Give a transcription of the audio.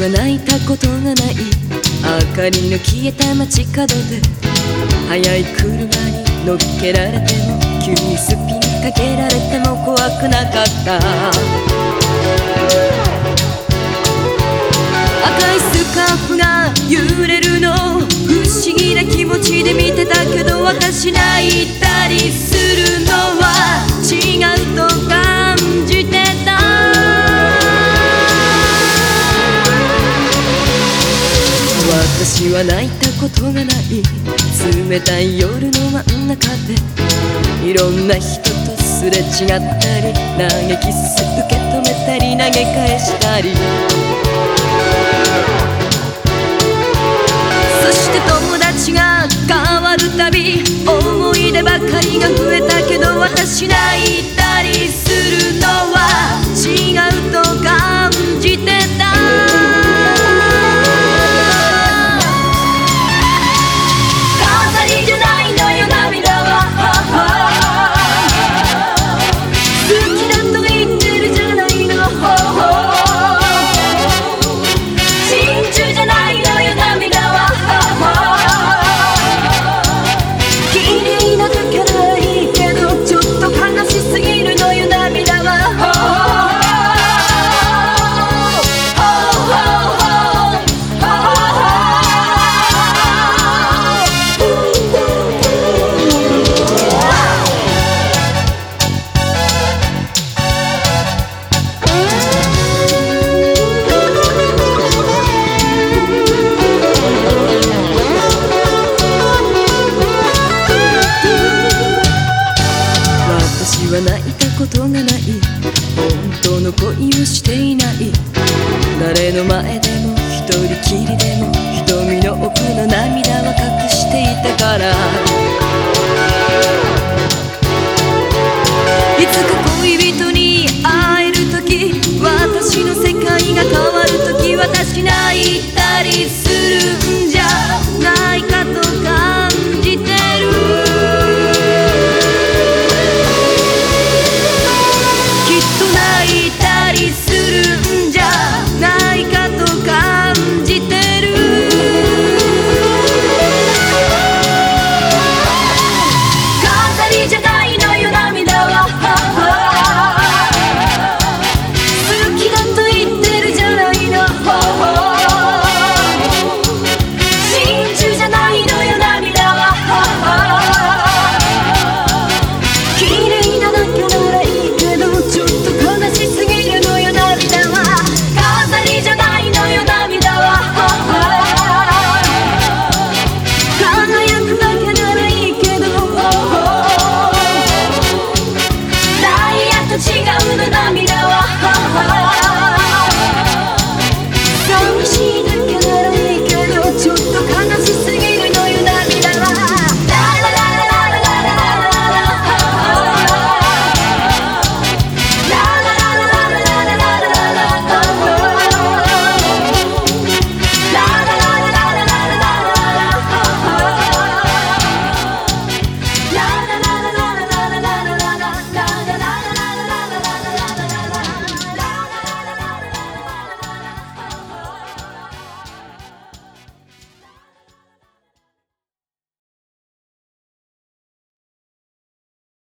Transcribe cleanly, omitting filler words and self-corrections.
は泣いたことがない。明かりの消えた街角で速い車に乗っけられても、急にスピンかけられても怖くなかった。赤いスカーフが揺れるの不思議な気持ちで見てたけど、私泣いたりするのは違うと感じてた。私は泣いたことがない。冷たい夜の真ん中でいろんな人とすれ違ったり、投げキス受け止めたり投げ返したり、そして友達が変わるたび思い出ばかりが増えたけど、私泣いたりするのは違うと感じてた。私は泣いたことがない。本当の恋をしていない。誰の前でも一人きりでも瞳の奥の涙は隠していたから、いつか恋人に会える時、私の世界が変わる時、私泣いたりする